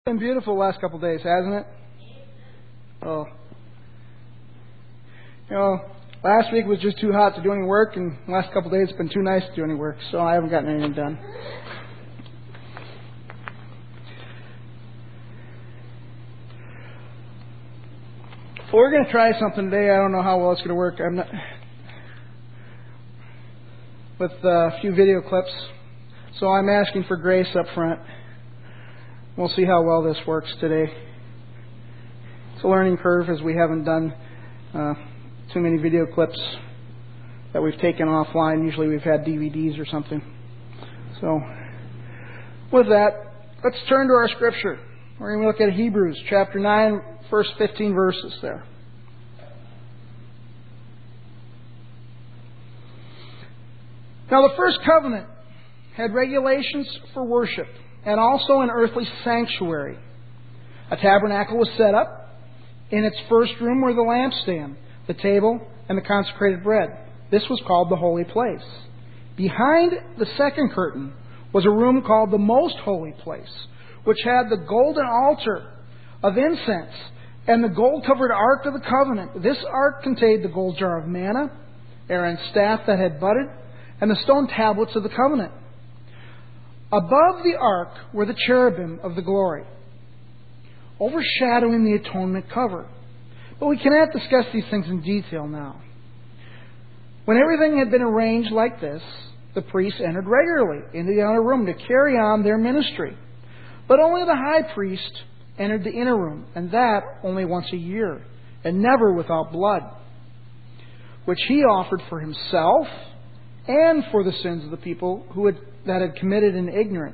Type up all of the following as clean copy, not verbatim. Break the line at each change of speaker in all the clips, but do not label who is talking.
Been beautiful the last couple of days, hasn't it? Oh, last week was just too hot to do any work, and the last couple of days it's been too nice to do any work, so I haven't gotten anything done. Well, we're going to try something today. I don't know how well it's going to work. I'm not with a few video clips, so I'm asking for grace up front. We'll see how well this works today. It's a learning curve as we haven't done too many video clips that we've taken offline. Usually we've had DVDs or something. So, with that, let's turn to our scripture. We're going to look at Hebrews chapter 9, first 15 verses there. Now the first covenant had regulations for worship, and also an earthly sanctuary. A tabernacle was set up. In its first room were the lampstand, the table, and the consecrated bread. This was called the holy place. Behind the second curtain was a room called the most holy place, which had the golden altar of incense and the gold-covered ark of the covenant. This ark contained the gold jar of manna, Aaron's staff that had budded, and the stone tablets of the covenant. Above the ark were the cherubim of the glory, overshadowing the atonement cover. But we cannot discuss these things in detail now. When everything had been arranged like this, the priests entered regularly into the outer room to carry on their ministry. But only the high priest entered the inner room, and that only once a year, and never without blood, which he offered for himself and for the sins of the people that had committed in ignorance.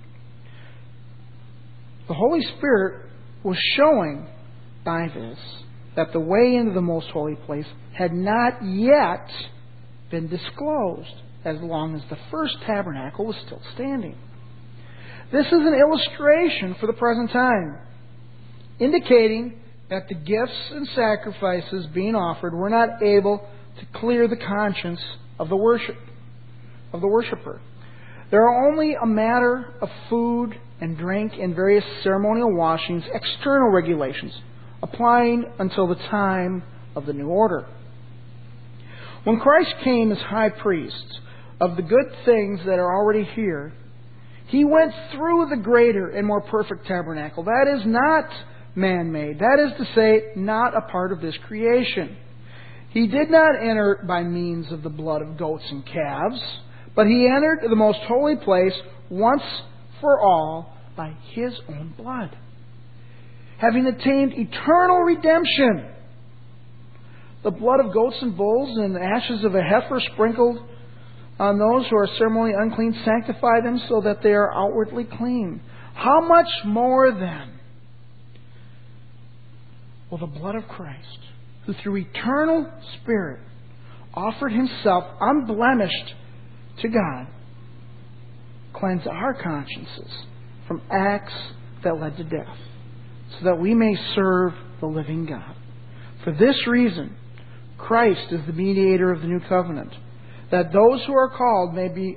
The Holy Spirit was showing by this that the way into the most holy place had not yet been disclosed, as long as the first tabernacle was still standing. This is an illustration for the present time, indicating that the gifts and sacrifices being offered were not able to clear the conscience of the worshiper. There are only a matter of food and drink and various ceremonial washings, external regulations, applying until the time of the new order. When Christ came as high priest of the good things that are already here, He went through the greater and more perfect tabernacle. That is not man-made. That is to say, not a part of this creation. He did not enter by means of the blood of goats and calves, but He entered the most holy place once for all by His own blood, having attained eternal redemption. The blood of goats and bulls and the ashes of a heifer sprinkled on those who are ceremonially unclean sanctify them so that they are outwardly clean. How much more then will the blood of Christ, who through eternal Spirit offered Himself unblemished to God, cleanse our consciences from acts that led to death, so that we may serve the living God. For this reason, Christ is the mediator of the new covenant, that those who are called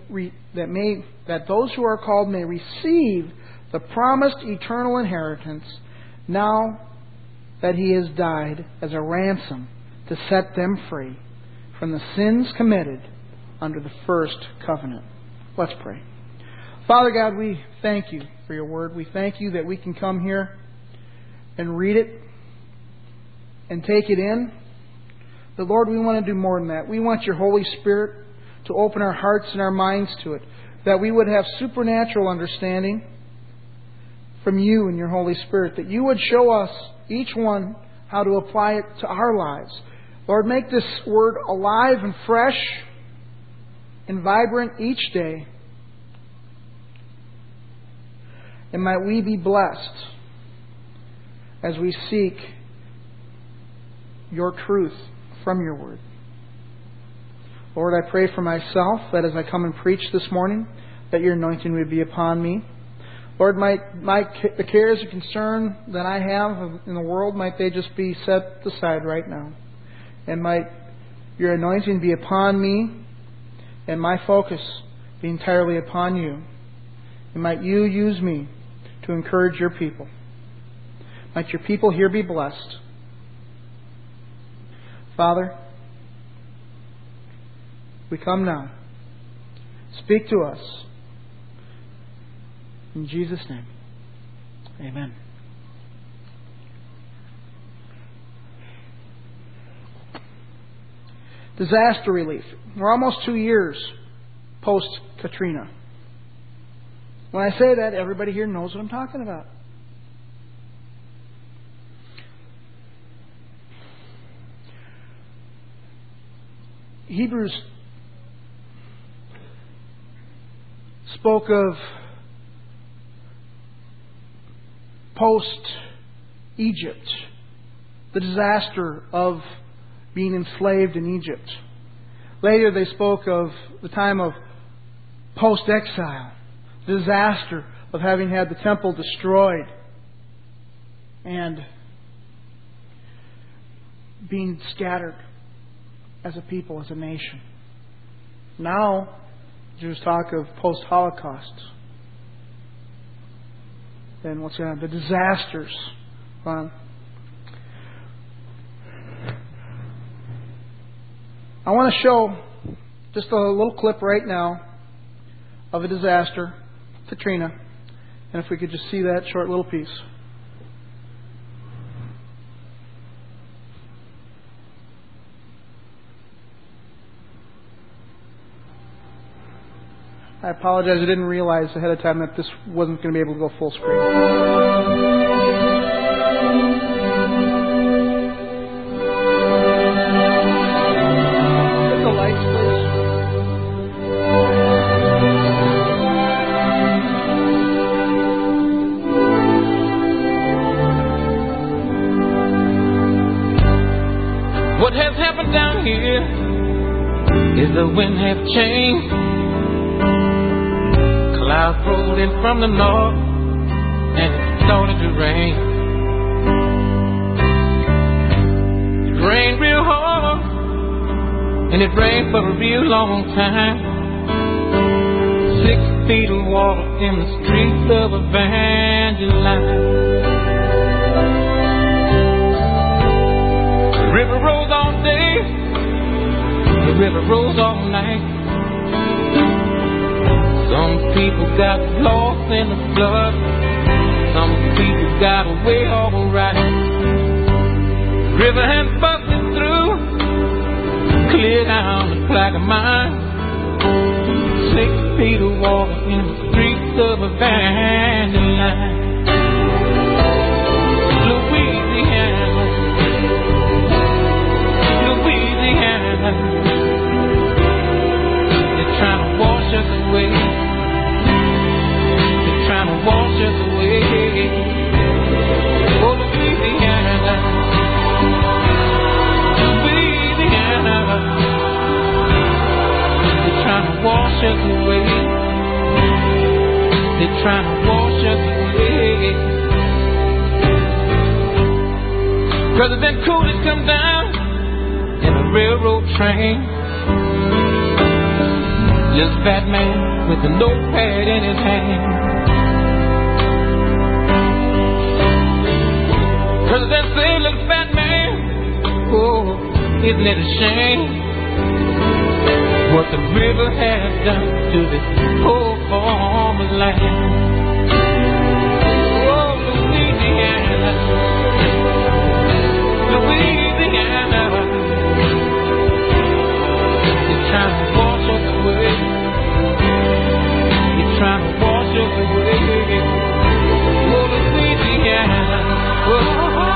may receive the promised eternal inheritance, now that He has died as a ransom to set them free from the sins committed under the first covenant. Let's pray. Father God, we thank You for Your word. We thank You that we can come here and read it and take it in. But Lord, we want to do more than that. We want Your Holy Spirit to open our hearts and our minds to it, that we would have supernatural understanding from You and Your Holy Spirit, that You would show us, each one, how to apply it to our lives. Lord, make this word alive and fresh and vibrant each day. And might we be blessed as we seek Your truth from Your word. Lord, I pray for myself that as I come and preach this morning, that Your anointing would be upon me. Lord, the cares and concern that I have in the world, might they just be set aside right now. And might Your anointing be upon me, and my focus be entirely upon You. And might You use me to to encourage your people. Might your people here be blessed. Father, we come now. Speak to us. In Jesus' name, amen. Disaster relief. We're almost 2 years post-Katrina. When I say that, everybody here knows what I'm talking about. Hebrews spoke of post-Egypt, the disaster of being enslaved in Egypt. Later they spoke of the time of post-exile, the disaster of having had the temple destroyed and being scattered as a people, as a nation. Now, Jews talk of post-Holocaust. Then what's going on? The disasters. I want to show just a little clip right now of a disaster, Katrina. And if we could just see that short little piece. I apologize, I didn't realize ahead of time that this wasn't going to be able to go full screen. Get the lights, please.
What has happened down here is the wind have changed. Clouds rolled in from the north and it started to rain. It rained real hard and it rained for a real long time. 6 feet of water in the streets of Evangeline. The river rolls all day, the river rolls all night. Some people got lost in the flood. Some people got away alright. The river has busted through, cleared down the Plaquemine. 6 feet of water in the streets of Evangeline. Louisiana, Louisiana. They're trying to wash us away. Trying to wash us away. Oh, Louisiana, Louisiana. They're trying to wash us away. They're trying to wash us away. President Coolidge come down in a railroad train. Just fat man with a notepad in his hand. President say, look, fat man, oh, isn't it a shame what the river has done to this poor farmer's land? Oh, Louisiana, Louisiana, you're trying to wash us away. You're trying to wash us away. Oh, Louisiana, oh.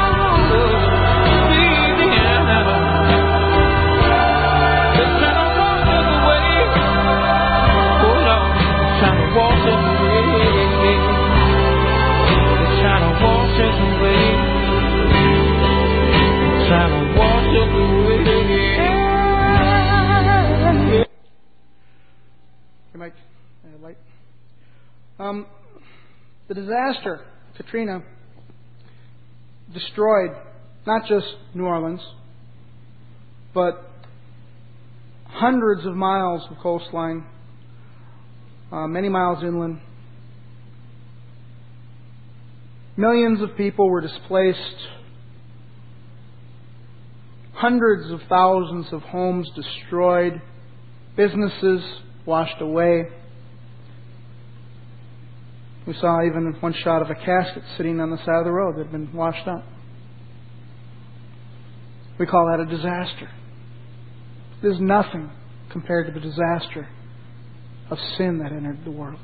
The disaster, Katrina, destroyed not just New Orleans, but hundreds of miles of coastline, many miles inland. Millions of people were displaced. Hundreds of thousands of homes destroyed. Businesses washed away. We saw even one shot of a casket sitting on the side of the road that had been washed up. We call that a disaster. It is nothing compared to the disaster of sin that entered the world.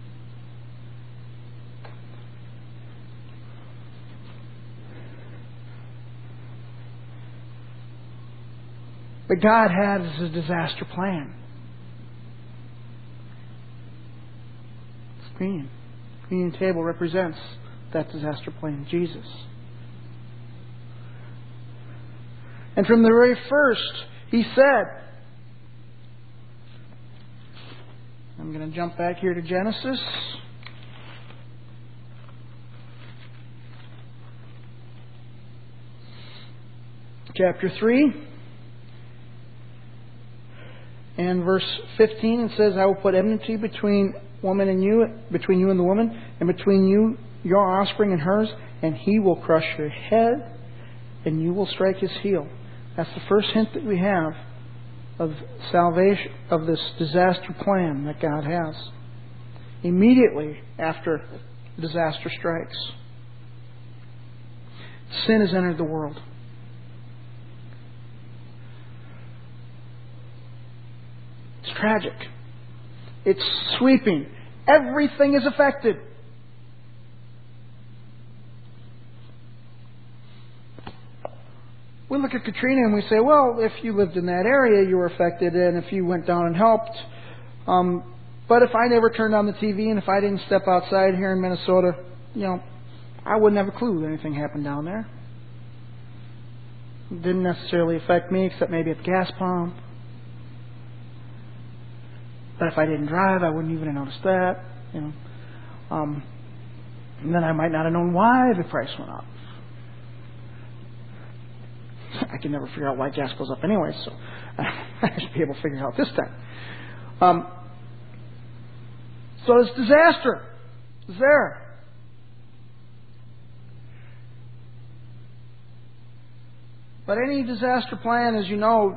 But God has a disaster plan. It's communion. Communion table represents that disaster plan, Jesus. And from the very first, He said, I'm going to jump back here to Genesis. Chapter 3. And verse 15, it says, I will put enmity between woman and you, between you and the woman, and between you, your offspring and hers, and he will crush your head, and you will strike his heel. That's the first hint that we have of salvation, of this disaster plan that God has. Immediately after the disaster strikes, sin has entered the world. It's tragic. It's sweeping. Everything is affected. We look at Katrina and we say, well, if you lived in that area, you were affected, and if you went down and helped. But if I never turned on the TV and if I didn't step outside here in Minnesota, I wouldn't have a clue that anything happened down there. It didn't necessarily affect me, except maybe at the gas pump. But if I didn't drive, I wouldn't even have noticed that. And then I might not have known why the price went up. I can never figure out why gas goes up anyway, so I should be able to figure it out this time. So this disaster is there. But any disaster plan, as you know,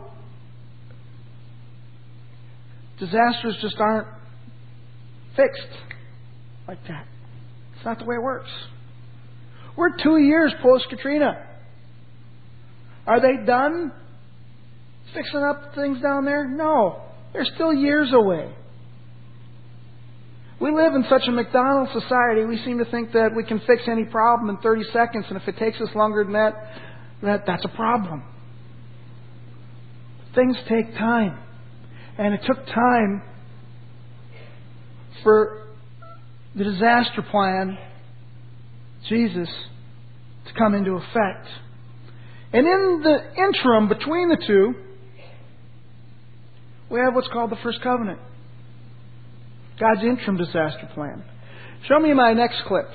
disasters just aren't fixed like that. It's not the way it works. We're 2 years post-Katrina. Are they done fixing up things down there? No. They're still years away. We live in such a McDonald's society, we seem to think that we can fix any problem in 30 seconds, and if it takes us longer than that's a problem. Things take time. And it took time for the disaster plan, Jesus, to come into effect. And in the interim between the two, we have what's called the First Covenant. God's interim disaster plan. Show me my next clip.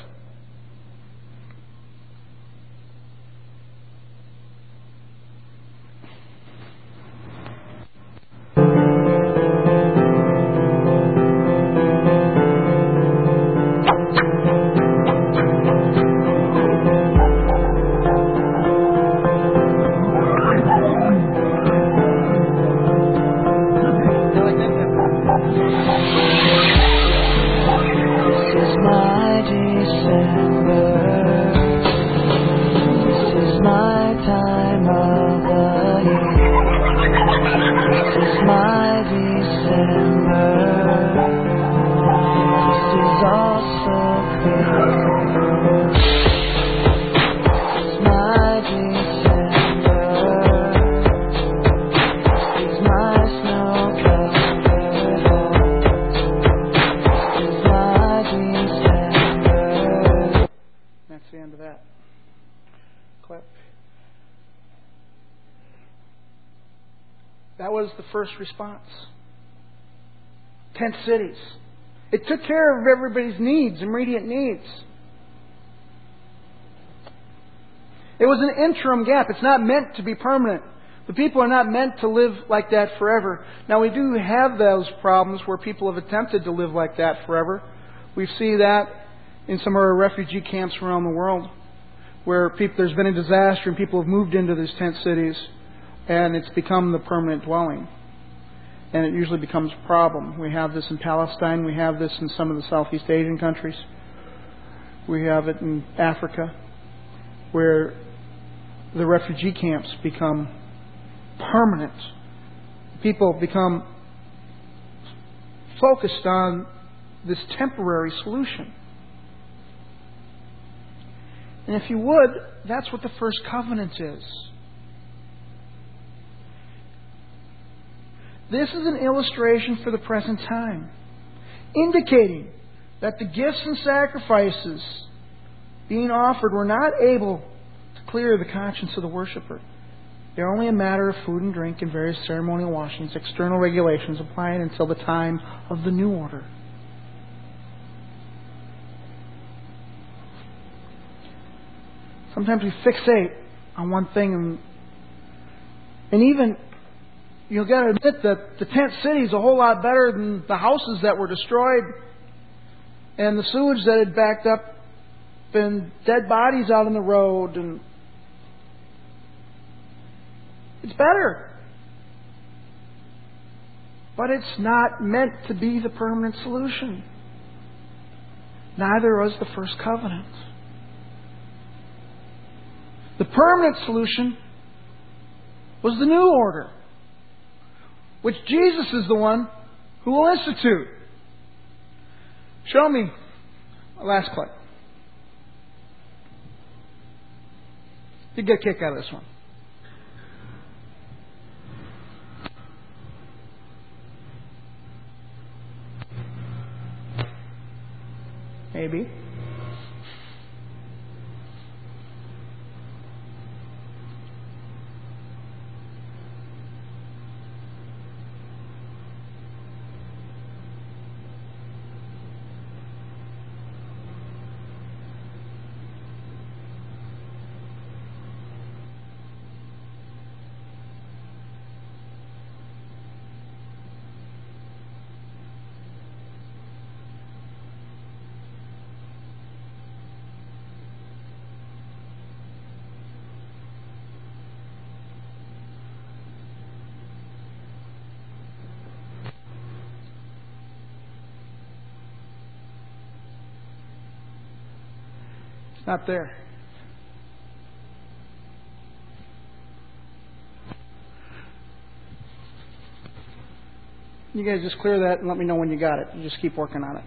That was the first response. Tent cities. It took care of everybody's needs, immediate needs. It was an interim gap. It's not meant to be permanent. The people are not meant to live like that forever. Now, we do have those problems where people have attempted to live like that forever. We see that in some of our refugee camps around the world where there's been a disaster and people have moved into these tent cities and it's become the permanent dwelling. And it usually becomes a problem. We have this in Palestine. We have this in some of the Southeast Asian countries. We have it in Africa, where the refugee camps become permanent. People become focused on this temporary solution. And if you would, that's what the first covenant is. This is an illustration for the present time, indicating that the gifts and sacrifices being offered were not able to clear the conscience of the worshiper. They're only a matter of food and drink and various ceremonial washings, external regulations applying until the time of the new order. Sometimes we fixate on one thing, and even you've got to admit that the tent city is a whole lot better than the houses that were destroyed and the sewage that had backed up and dead bodies out on the road. And it's better. But it's not meant to be the permanent solution. Neither was the first covenant. The permanent solution was the new order, which Jesus is the one who will institute. Show me the last clip. You get a kick out of this one. Maybe. It's not there. You guys just clear that and let me know when you got it. You just keep working on it.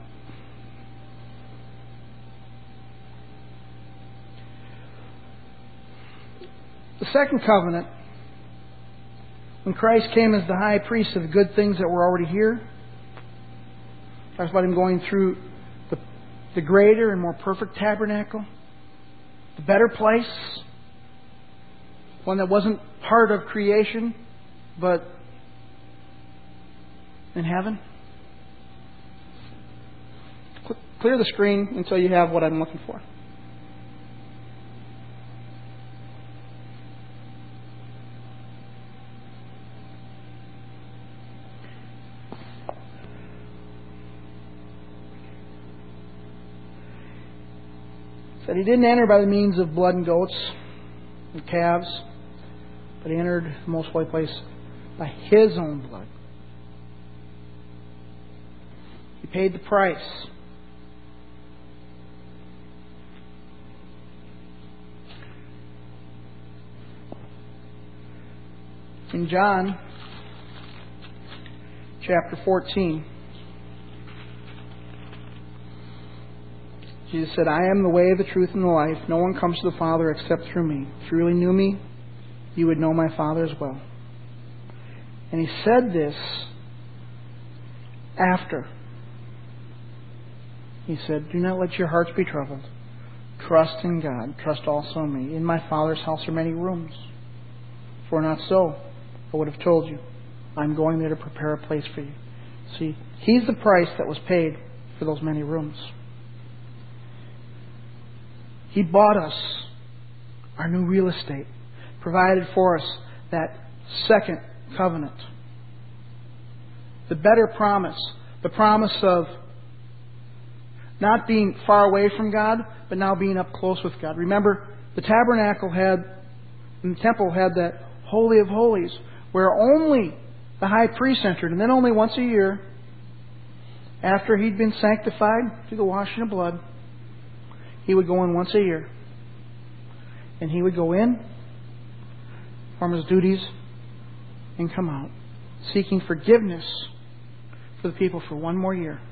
The second covenant, when Christ came as the high priest of the good things that were already here, talks about Him going through the greater and more perfect tabernacle, the better place, one that wasn't part of creation, but in heaven. Clear the screen until you have what I'm looking for. Said He didn't enter by the means of blood and goats and calves, but He entered the most holy place by His own blood. He paid the price. In John chapter 14, Jesus said, I am the way, the truth, and the life. No one comes to the Father except through me. If you really knew me, you would know my Father as well. And He said this after. He said, do not let your hearts be troubled. Trust in God. Trust also in me. In my Father's house are many rooms. For not so, I would have told you. I'm going there to prepare a place for you. See, He's the price that was paid for those many rooms. He bought us our new real estate, provided for us that second covenant, the better promise, the promise of Not being far away from God, but now being up close with God. Remember, the tabernacle and the temple had that Holy of Holies, where only the high priest entered, and then only once a year, after he'd been sanctified through the washing of blood, he would go in once a year. And he would go in, perform his duties, and come out, seeking forgiveness for the people for one more year.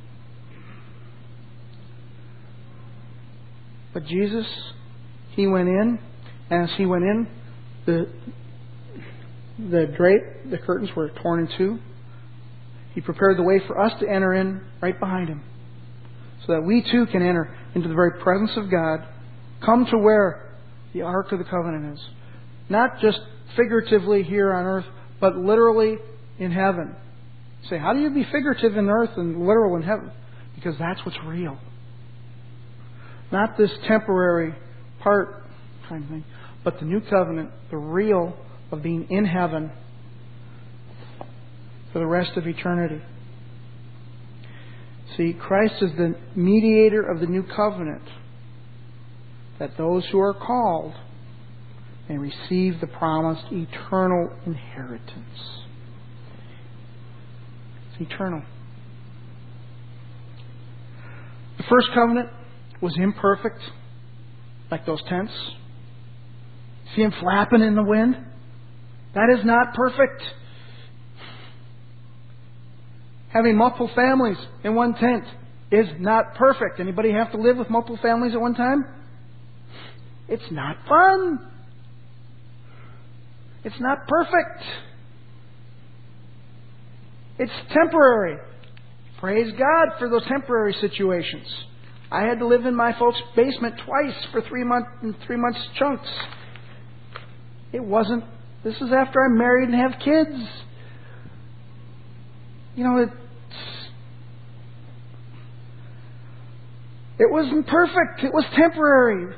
But Jesus, He went in, and as He went in, the curtains were torn in two. He prepared the way for us to enter in right behind Him, so that we too can enter into the very presence of God, come to where the Ark of the Covenant is. Not just figuratively here on earth, but literally in heaven. You say, how do you be figurative in earth and literal in heaven? Because that's what's real. Not this temporary part kind of thing, but the new covenant, the real of being in heaven for the rest of eternity. See, Christ is the mediator of the new covenant, that those who are called may receive the promised eternal inheritance. It's eternal. The first covenant was imperfect, like those tents. See them flapping in the wind? That is not perfect. Having multiple families in one tent is not perfect. Anybody have to live with multiple families at one time? It's not fun. It's not perfect. It's temporary. Praise God for those temporary situations. I had to live in my folks' basement twice for 3 months chunks. It wasn't. This is after I'm married and have kids. You know, it wasn't perfect. It was temporary.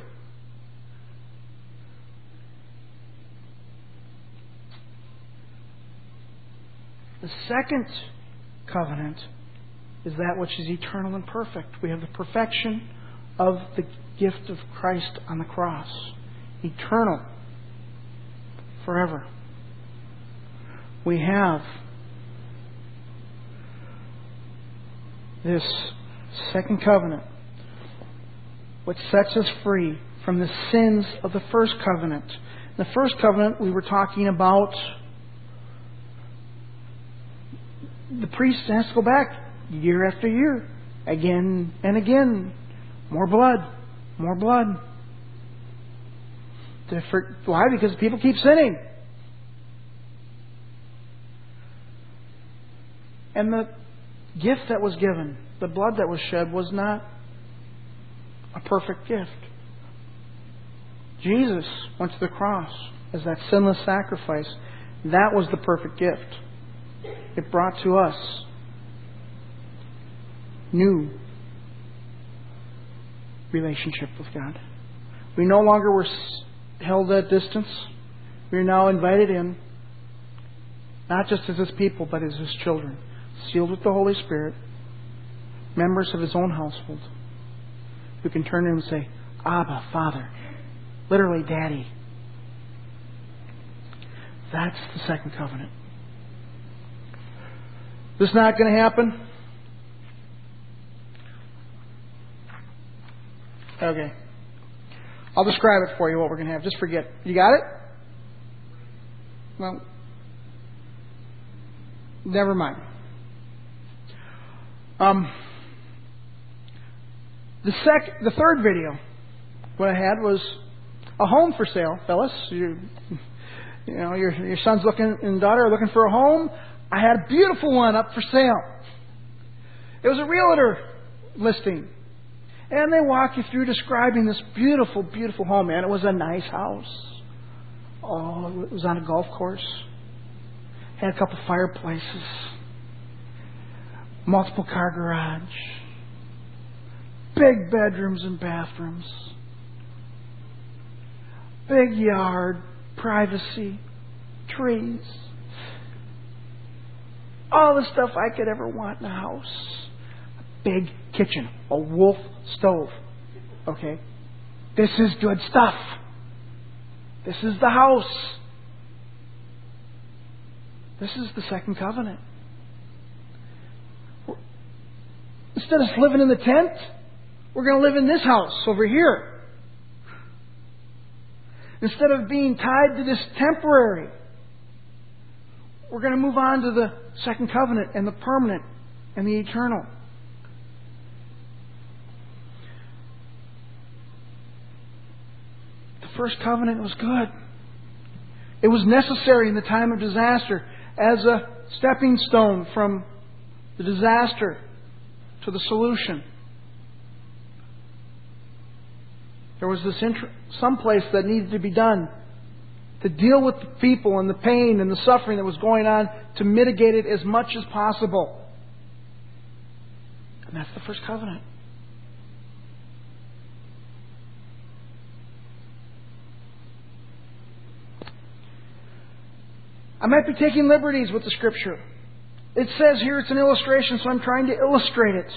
The second covenant is that which is eternal and perfect. We have the perfection of the gift of Christ on the cross. Eternal. Forever. We have this second covenant, which sets us free from the sins of the first covenant. In the first covenant, we were talking about the priest has to go back year after year, again and again. More blood. More blood. Why? Because people keep sinning. And the gift that was given, the blood that was shed, was not a perfect gift. Jesus went to the cross as that sinless sacrifice. That was the perfect gift. It brought to us new relationship with God. We no longer were held at distance. We are now invited in, not just as His people, but as His children, sealed with the Holy Spirit, members of His own household, who can turn to Him and say, Abba, Father, literally Daddy. That's the second covenant. This is not going to happen? Okay. I'll describe it for you, what we're going to have. Just forget. You got it? Well, never mind. The third video, what I had was a home for sale, fellas. Your son's looking and daughter are looking for a home. I had a beautiful one up for sale. It was a realtor listing. And they walk you through describing this beautiful, beautiful home. And it was a nice house. Oh, it was on a golf course. Had a couple fireplaces. Multiple car garage. Big bedrooms and bathrooms. Big yard. Privacy. Trees. All the stuff I could ever want in a house. A big kitchen, a Wolf stove. Okay? This is good stuff. This is the house. This is the second covenant. Instead of living in the tent, we're going to live in this house over here. Instead of being tied to this temporary, we're going to move on to the second covenant and the permanent and the eternal. The first covenant was good. It was necessary in the time of disaster as a stepping stone from the disaster to the solution. There was this some place that needed to be done to deal with the people and the pain and the suffering that was going on, to mitigate it as much as possible. And that's the first covenant. I might be taking liberties with the Scripture. It says here it's an illustration, so I'm trying to illustrate it.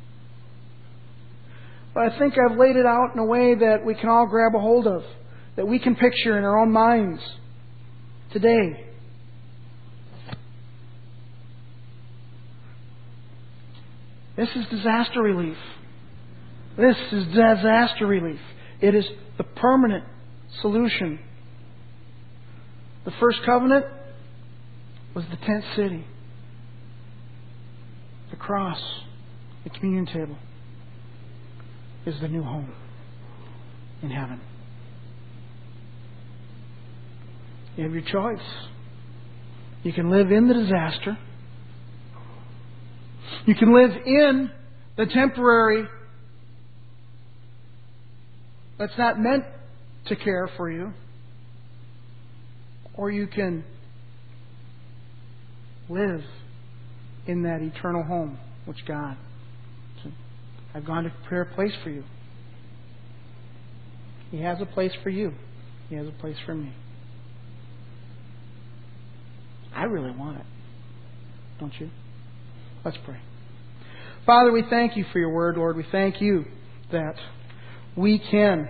But I think I've laid it out in a way that we can all grab a hold of, that we can picture in our own minds today. This is disaster relief. This is disaster relief. It is the permanent solution. The first covenant was the tent city, the cross, the communion table is the new home in heaven. You have your choice. You can live in the disaster. You can live in the temporary that's not meant to care for you. Or you can live in that eternal home which God said, I've gone to prepare a place for you. He has a place for you. He has a place for me. I really want it. Don't you? Let's pray. Father, we thank you for your word, Lord. We thank you that we can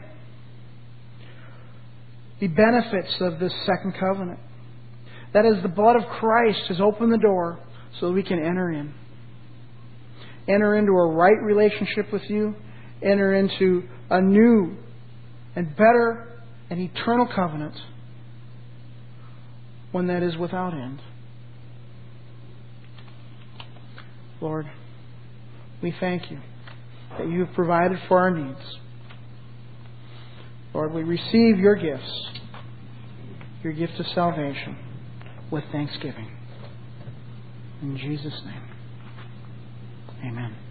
be benefits of this second covenant. That is, the blood of Christ has opened the door so that we can enter in. Enter into a right relationship with you. Enter into a new and better and eternal covenant. One that is without end. Lord, we thank you that you have provided for our needs. Lord, we receive your gifts, your gift of salvation, with thanksgiving. In Jesus' name, amen.